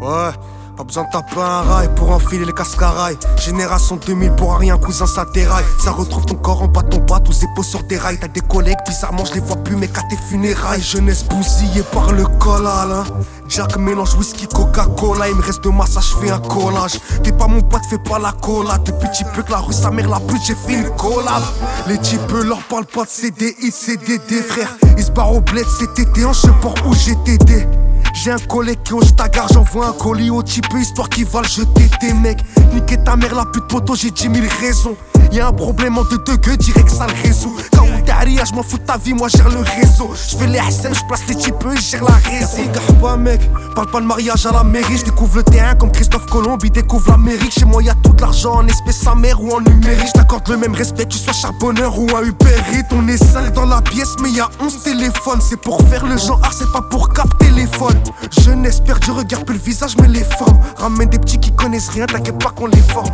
Ouais, pas besoin de taper un rail pour enfiler les cascarailles. Génération 2000 pour rien, cousin, ça déraille. Ça retrouve ton corps en bas, ton bas, tous épaules sur des rails. T'as des collègues, bizarrement, je les vois plus, mais qu'à tes funérailles. Jeunesse bousillée par le collal, hein. Jack mélange whisky, Coca-Cola. Il me reste de massage, je fais un collage. T'es pas mon pote, fais pas la cola. Depuis petit peu que la rue, sa mère la pute, j'ai fait une collab. Les types leur parlent pas de CDI, CDD, frère. Ils se barrent au bled cet été, en je sais pas où j'ai t'aidé. J'ai un collègue qui hoche ta gare, j'envoie un colis au type histoire qu'il va le jeter tes mecs. Niquer ta mère la pute poto, j'ai 10 000 raisons. Y'a un problème en deux gueux, direct ça le résout. Quand on derrière, j'm'en fous de ta vie, moi gère le réseau. J'fais les SM, j'place les types, ils gèrent la résine. Pas mec, parle pas de mariage à la mairie. J'découvre le terrain comme Christophe Colomb, il découvre l'Amérique. Chez moi y'a tout de l'argent en espèces sa mère ou en numérique. J't'accorde le même respect, tu sois charbonneur ou un Uber Eats. On est 5 dans la pièce, mais y'a 11 téléphones. C'est pour faire le genre art, c'est pas pour cap téléphone. Jeunesse perdue, regarde plus le visage, mais les formes. Ramène des petits qui connaissent rien, t'inquiète pas qu'on les forme.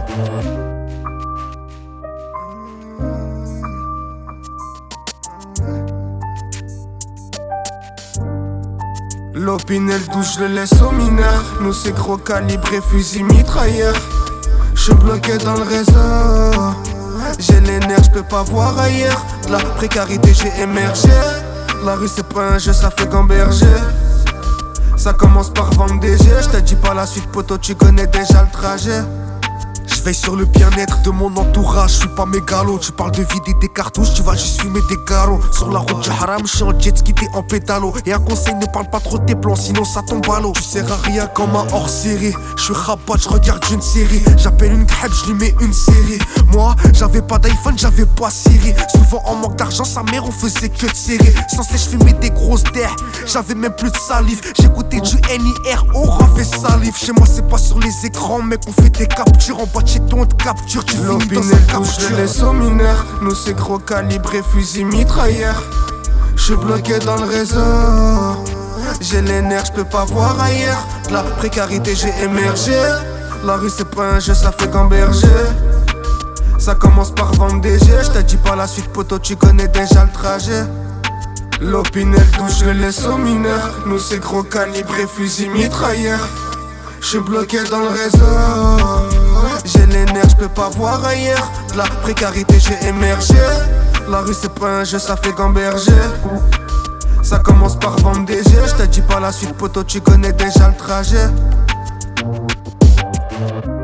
L'opinel douche, je le laisse aux mineurs. Nous c'est gros calibré, fusil mitrailleur. J'suis bloqué dans le réseau. J'ai les nerfs, j'peux pas voir ailleurs. De la précarité j'ai émergé. La rue c'est pas un jeu, ça fait gamberger. Ça commence par vendre des jets. J'te dis pas la suite poto, tu connais déjà le trajet. Je veille sur le bien-être de mon entourage, je suis pas mégalo. Tu parles de vider des cartouches, tu vas juste fumer des garrots. Sur la route du haram, je suis en jet ski, t'es en pédalo. Et un conseil, ne parle pas trop de tes plans, sinon ça tombe à l'eau. Tu sers à rien comme un hors-série. Je suis rabat, je regarde une série. J'appelle une crêpe, je lui mets une série. Moi, j'avais pas d'iPhone, j'avais pas Siri. Souvent en manque d'argent, sa mère, on faisait que de séries. Sans cesse, je fumais des grosses terres. J'avais même plus de salive. J'écoutais du NIRO, raf et salive. Chez moi, c'est pas sur les écrans, mec, on fait des captures en bas de chez toi, on te capture, tu finis dans un capture. Je laisse aux mineurs, nous c'est gros calibré, fusil mitrailleur. J'suis bloqué dans le réseau. J'ai les nerfs, j'peux pas voir ailleurs. De la précarité j'ai émergé. La rue c'est pas un jeu, ça fait gamberger. Ça commence par vendre des jets. J'te dis pas la suite poto, tu connais déjà le trajet. L'opinel douche, je le laisse aux mineurs. Nous c'est gros calibré, fusil mitrailleur. J'suis bloqué dans le réseau. J'ai les nerfs, j'peux pas voir ailleurs. De la précarité j'ai émergé. La rue c'est pas un jeu, ça fait gamberger. Ça commence par vendre des jets. J'te dis pas la suite poto, tu connais déjà le trajet.